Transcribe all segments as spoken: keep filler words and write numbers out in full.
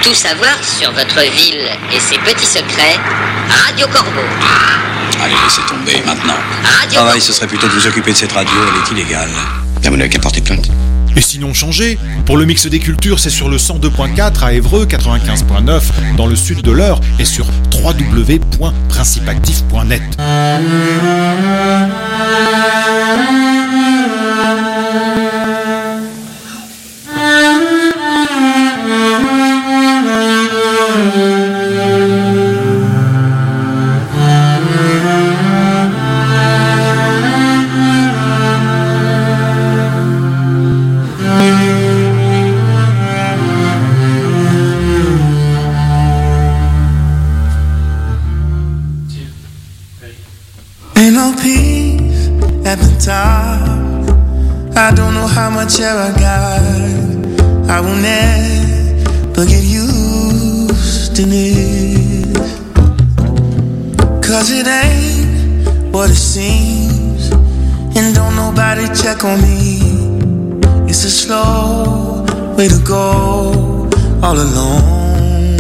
Tout savoir sur votre ville et ses petits secrets, Radio Corbeau. Allez, laissez tomber maintenant. Radio Travail, ce serait plutôt de vous occuper de cette radio, elle est illégale. Là, vous n'avez qu'à porter plainte. Et sinon changez. Pour le mix des cultures, c'est sur le cent deux point quatre à Évreux, quatre-vingt-quinze point neuf dans le sud de l'Eure et sur w w w point principactif point net. I don't know how much air I got. I will never get used to it. Cause it ain't what it seems. And don't nobody check on me. It's a slow way to go all alone.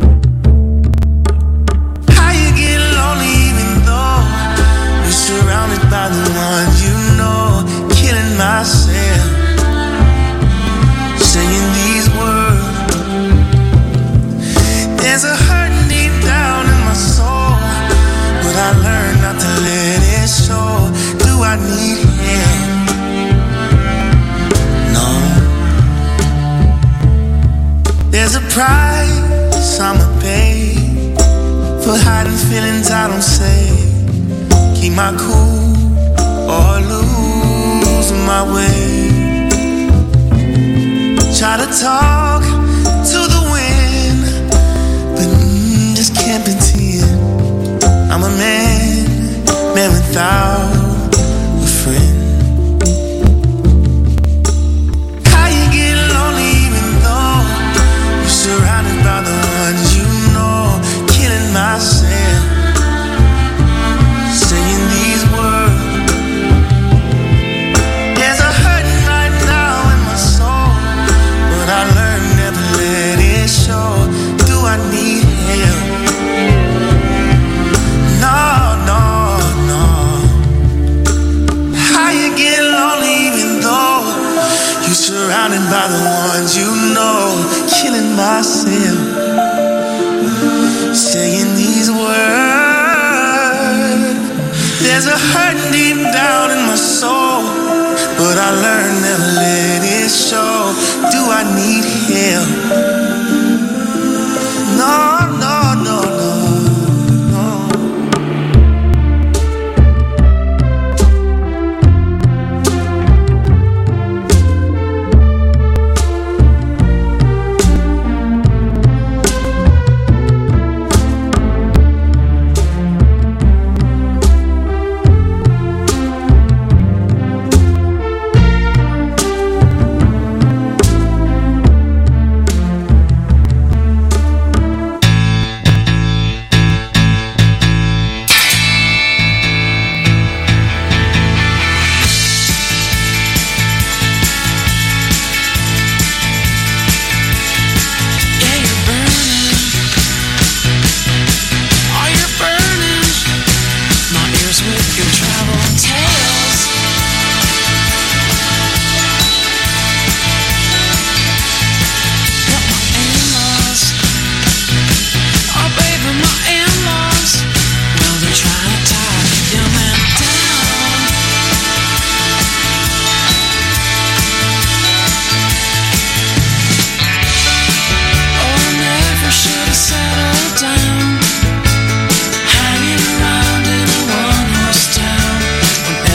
How you get lonely even though you're surrounded by the ones you know. Killing myself, saying these words. There's a hurt deep down in my soul, but I learned not to let it show. Do I need help? No. There's a price I'ma pay for hiding feelings I don't say. Keep my cool or lose my way. Try to talk to the wind, but mm, just can't pretend. I'm a man, man without a friend. How you get lonely even though you're surrounded by the ones you know. Killing myself, saying these words. I learned never let it show. Do I need help? No, no, no. How you get lonely even though you're surrounded by the ones you know. Killing myself, saying these words. There's a hurt deep down in my soul, but I learned never let it show. Do I need help? No, no, no, no. Hanging around in a one-horse town when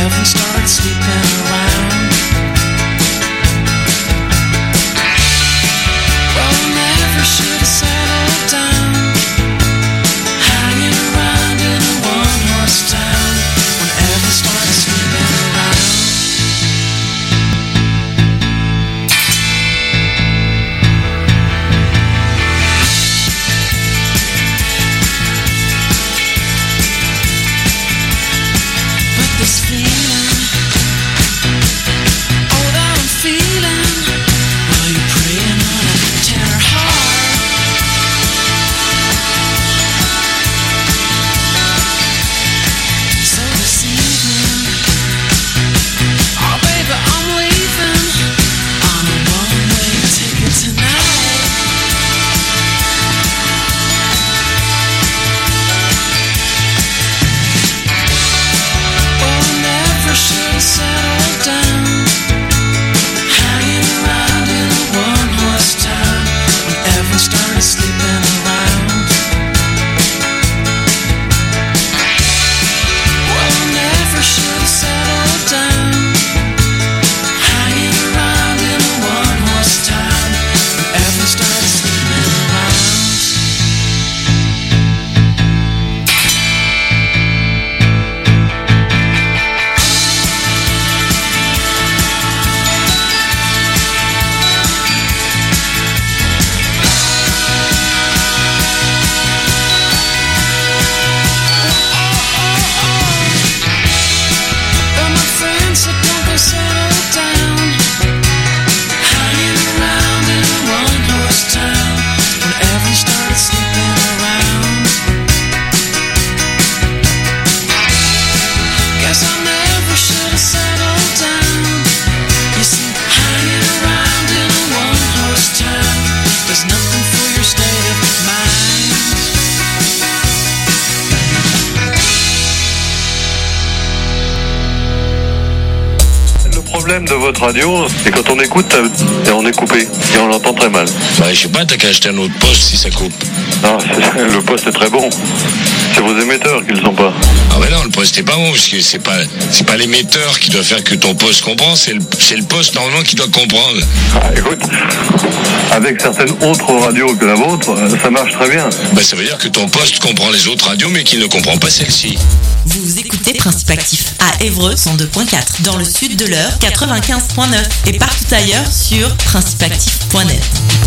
problème de votre radio, c'est quand on écoute, et on est coupé, et on l'entend très mal. Ouais, je sais pas, t'as qu'à acheter un autre poste si ça coupe. Non, le poste est très bon. C'est vos émetteurs qui le sont pas. Ah ouais non, le poste est pas bon, parce que c'est pas, c'est pas l'émetteur qui doit faire que ton poste comprend, c'est le, c'est le poste normalement qui doit comprendre. Ah, écoute, avec certaines autres radios que la vôtre, ça marche très bien. Bah ça veut dire que ton poste comprend les autres radios, mais qu'il ne comprend pas celle-ci. Vous écoutez Principe Actif à Évreux cent deux point quatre, dans le sud de l'Eure quatre-vingt-quinze point neuf et partout ailleurs sur principe actif point net.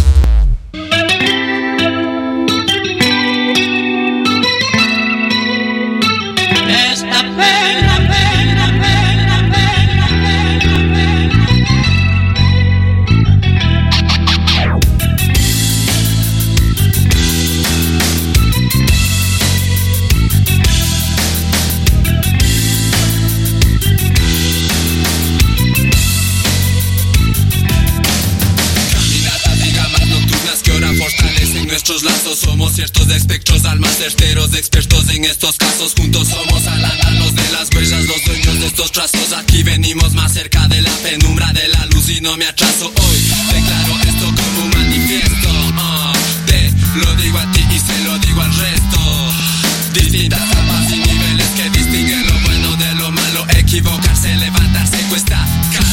Nuestros lazos somos ciertos de espectros, almas certeros, expertos en estos casos. Juntos somos alananos de las huellas, los dueños de estos trazos. Aquí venimos más cerca de la penumbra de la luz y no me atraso. Hoy declaro esto como un manifiesto. Uh, te lo digo a ti y se lo digo al resto. Distintas capas y niveles que distinguen lo bueno de lo malo. Equivocarse, levantarse cuesta caro.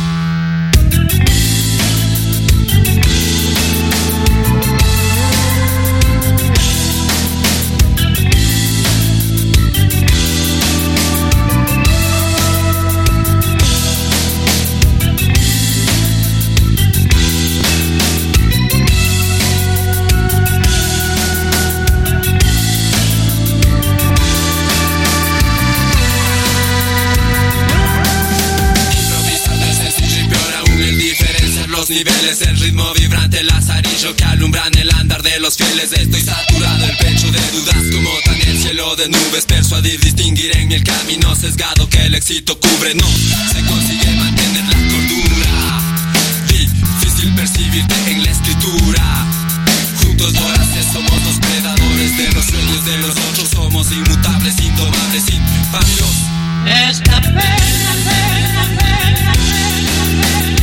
Niveles, el ritmo vibrante, el lazarillo que alumbran el andar de los fieles. Estoy saturado el pecho de dudas como tan el cielo de nubes. Persuadir, distinguir en el camino sesgado que el éxito cubre. No se consigue mantener la cordura. Difícil percibirte en la escritura. Juntos voraces somos los predadores de los sueños de los otros. Somos inmutables, indomables, impávidos. Esta pena, pena, pena, pena, pena.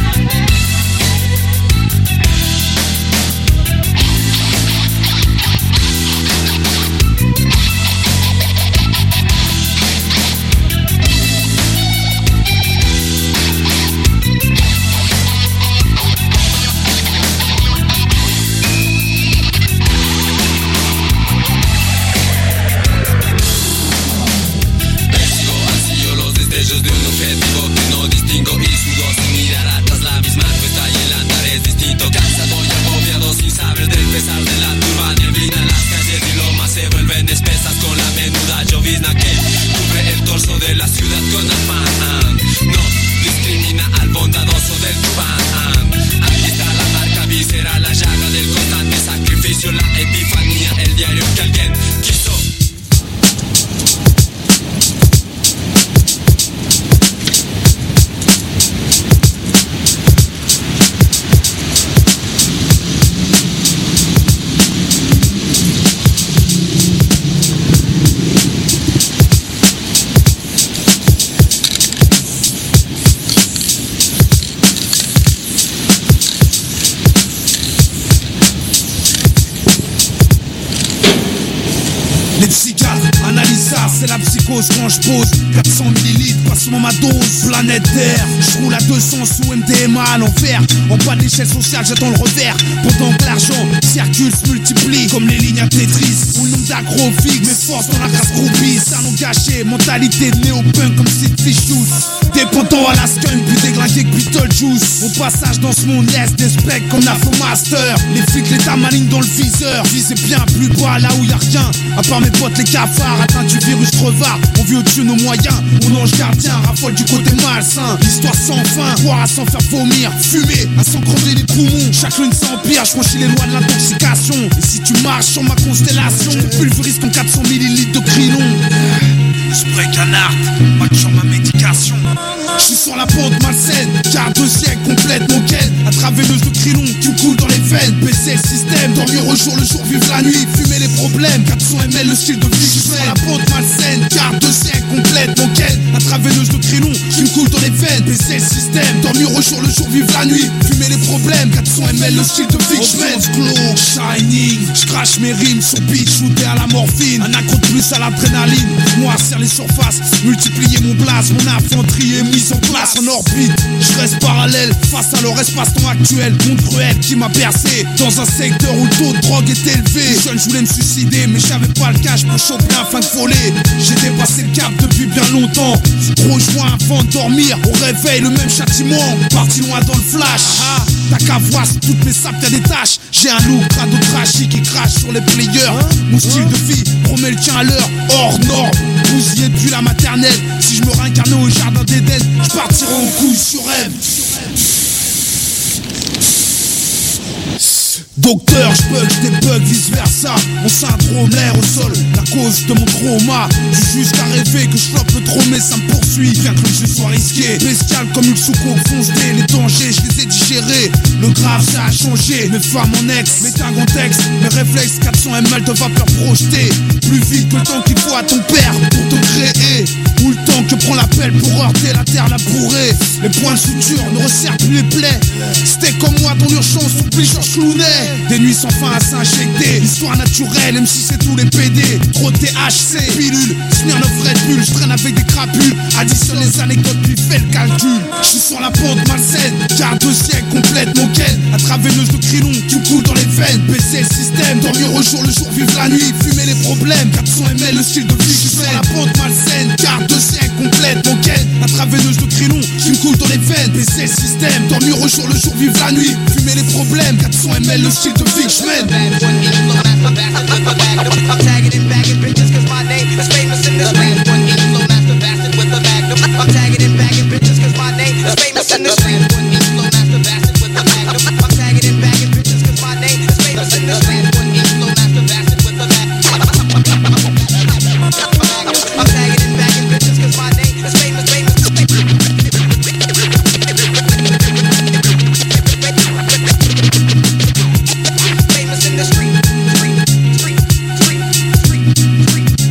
De la ciudad con afán, no discrimina al bondadoso del Cubán. Aquí está la marca visceral, la llaga del constante sacrificio, la epifanía, el diario que alguien quiso. Les psychiatres analysent ça, c'est la psychose quand je pose quatre cents millilitres, passe-moi ma dose. Planète Terre, je roule à deux cents sous M D M A à l'envers. En bas de l'échelle sociale, j'attends le revers. Pendant que l'argent circule, se multiplie comme les lignes à Tetris. Ou le nombre d'agrophiques, mes forces dans la race groupie. Ça non gâché, mentalité de néo-punk comme Sid Vicious. Dépendant à la skunk, plus déglingué que Beetlejuice. Mon passage dans ce monde laisse des specs comme l'Afro Master. Les flics, l'état maligne dans le viseur. Visez bien plus bas là où y'a rien. À part mes potes les cafards, atteint du virus crevard. On vit au-dessus de nos moyens, mon ange gardien raffole du côté malsain. L'histoire sans fin, boire à s'en faire vomir. Fumer à s'en crever les poumons. Chaque lune s'empire, je franchis les lois de l'intoxication. Et si tu marches sur ma constellation, je te pulvérise comme quatre cents millilitres de Krylon. Spray canard, match sur ma médication. Je suis sur la pente malsaine, car deux siècles complètes mon quel. Intraveineuse de Krylon qui me coule dans les veines. Baisser le système, dormir au jour le jour, vivre la nuit, fumer les problèmes. Quatre cents millilitres le style de vie. Je suis sur la pente malsaine, car deux siècles complètes mon quel. Intraveineuse de Krylon qui me coule dans les veines. Baisser baisser le système. Dormir au jour le jour, vivre la nuit, fumer les problèmes. quatre cents millilitres le style de vie que j'mène. Glow, shining, j'crache mes rimes sur beat, shooté à la morphine. Un accro de plus à l'adrénaline, noircir les surfaces, multiplier mon blaze, mon infanterie est mise en place en orbite. Je reste parallèle face à leur espace-temps actuel. Monde cruel qui m'a bercé dans un secteur où le taux de drogue est élevé. Jeune, je voulais me suicider, mais j'avais pas le cash pour choper un flingue follet. J'ai dépassé le cap depuis bien longtemps. Gros joint avant de dormir, au réveil le même châtiment. Parti loin dans le flash. Ah, t'as qu'à voir sur toutes mes sapes y'a des taches. J'ai un look crado trashy qui crache sur les players. Mon style de vie promet le tien à l'heure, hors norme. Bousillé depuis la maternelle. Si je me réincarnais au jardin d'Éden, je partirais en couille sur rêve. Docteur, j'bug, j'débug, vice versa. Mon syndrome, l'air au sol, la cause de mon trauma. J'ai jusqu'à rêver que j'floppe le trop, mais ça me poursuit. Bien que le jeu soit risqué, bestial comme une soucoupe foncée. Les dangers, je les ai digérés. Le grave, ça a changé. Mes femmes en ex, mes tags en texte. Mes réflexes, quatre cents millilitres de vapeur projetée. Plus vite que le temps qu'il faut à ton père pour te créer. Ou le temps que prend la pelle pour heurter la terre labourée. Les points de suture ne resserrent plus les plaies. C'était comme moi dans l'urgence, oublie Georges Clooney. Des nuits sans fin à s'injecter. Histoire naturelle, même si c'est tous les P D. Trop de T H C, pilule, Smirnoff Red Bull. J'traîne avec des crapules, additionne les anecdotes puis fais le calcul. J'suis sur la pente malsaine, garde de siècle complète mon ken. Intraveineuse de crilon qui me coule dans les veines. Baisser le système, dormir au jour le jour, vivre la nuit, fumer les problèmes. quatre cents millilitres le style de vie. J'suis sur la pente malsaine, garde de siècle complète mon ken. Intraveineuse de crilon qui me coule dans les veines. Baisser le système, dormir au jour le jour, vivre la nuit, fumer les problèmes. quatre cents millilitres le style de vie que j'mène. I'm tagging and bagging bitches cause my name is famous in this street. One E flow master bastard with a magnum. I'm tagging and bagging bitches cause my name is famous in the street. One E flow master bastard with a magnum. I'm tagging and bagging bitches cause my name is famous in the street. One E flow master bastard with a magnum. I'm tagging and bagging bitches cause my name is famous, famous. Famous in the street, street, street, street, street, street.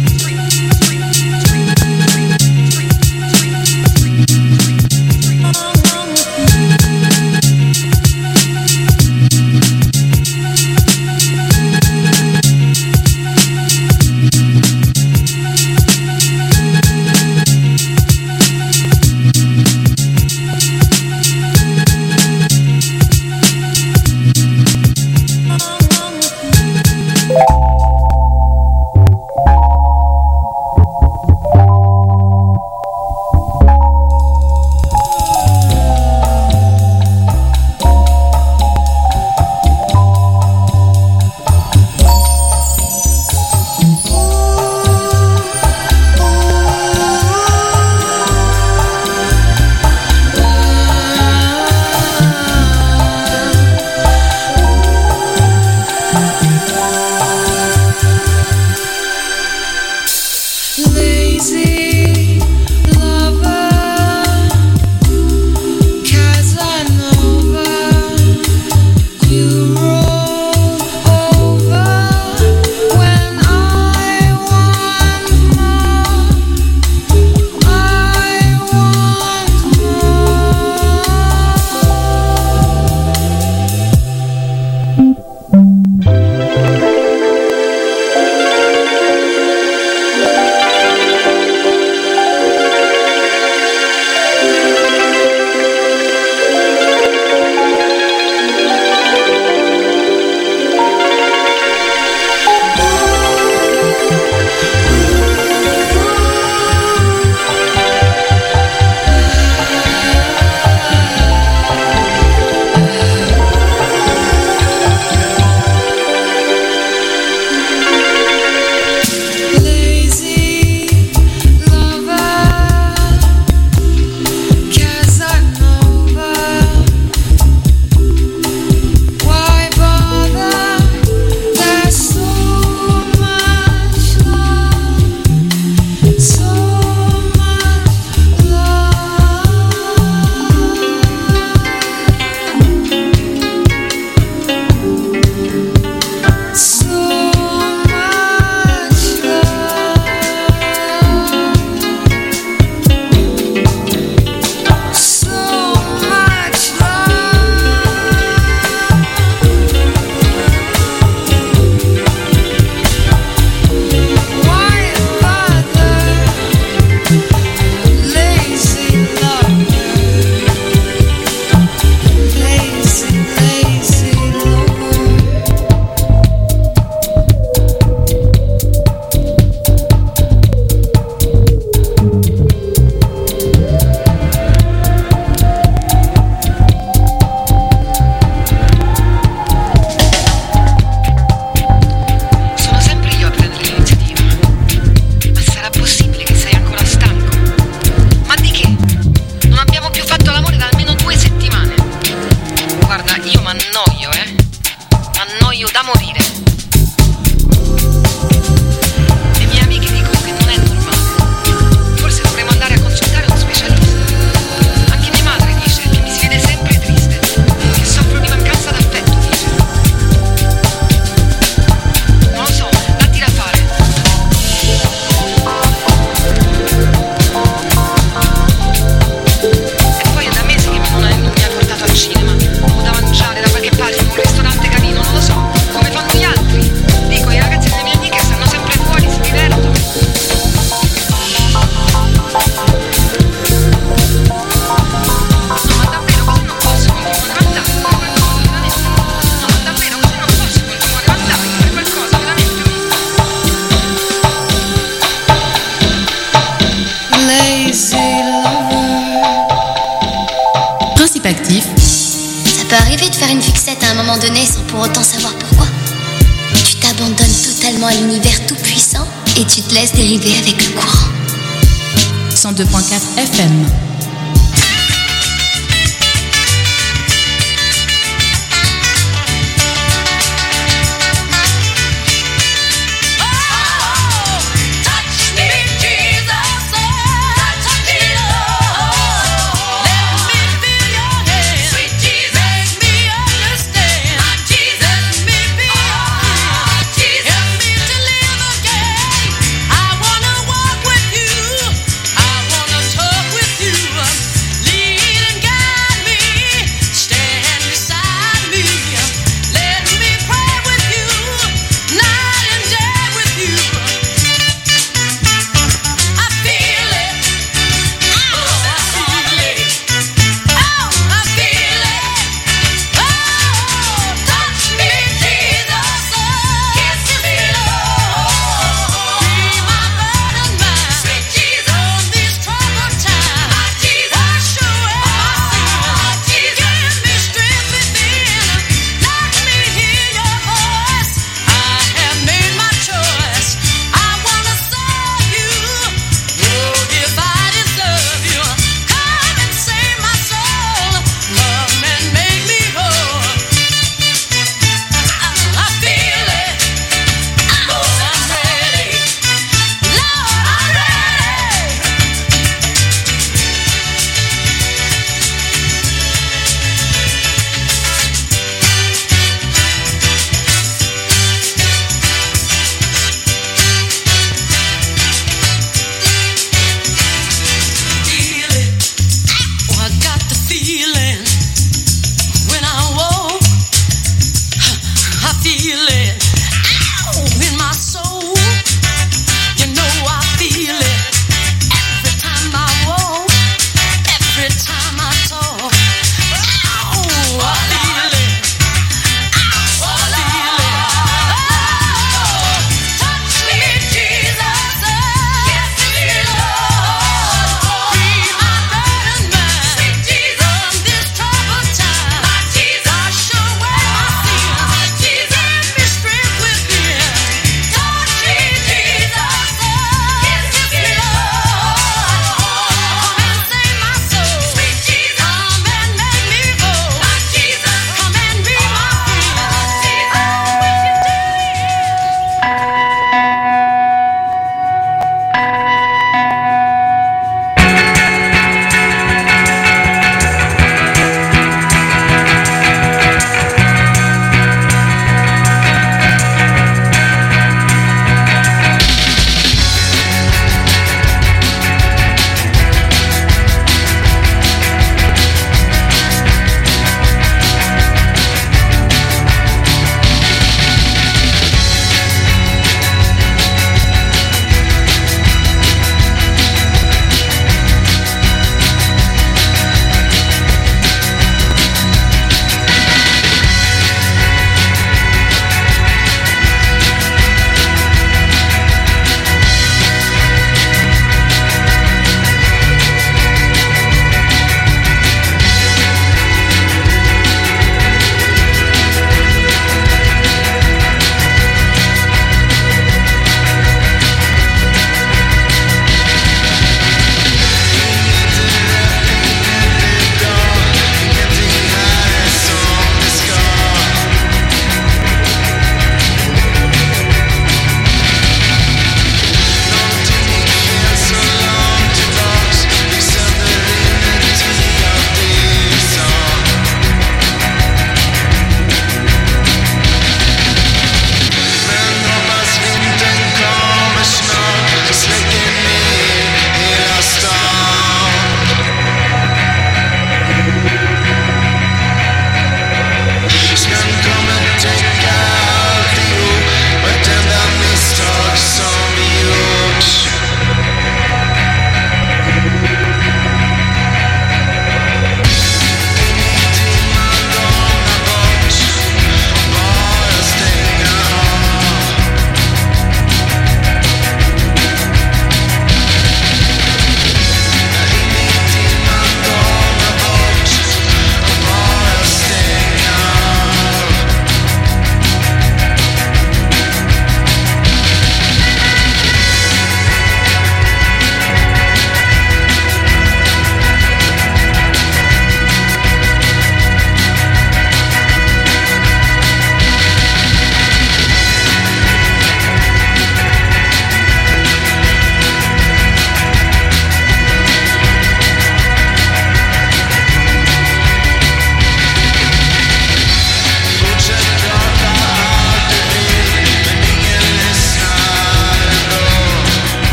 Actif. Ça peut arriver de faire une fixette à un moment donné sans pour autant savoir pourquoi. Tu t'abandonnes totalement à l'univers tout-puissant et tu te laisses dériver avec le courant. cent deux virgule quatre F M.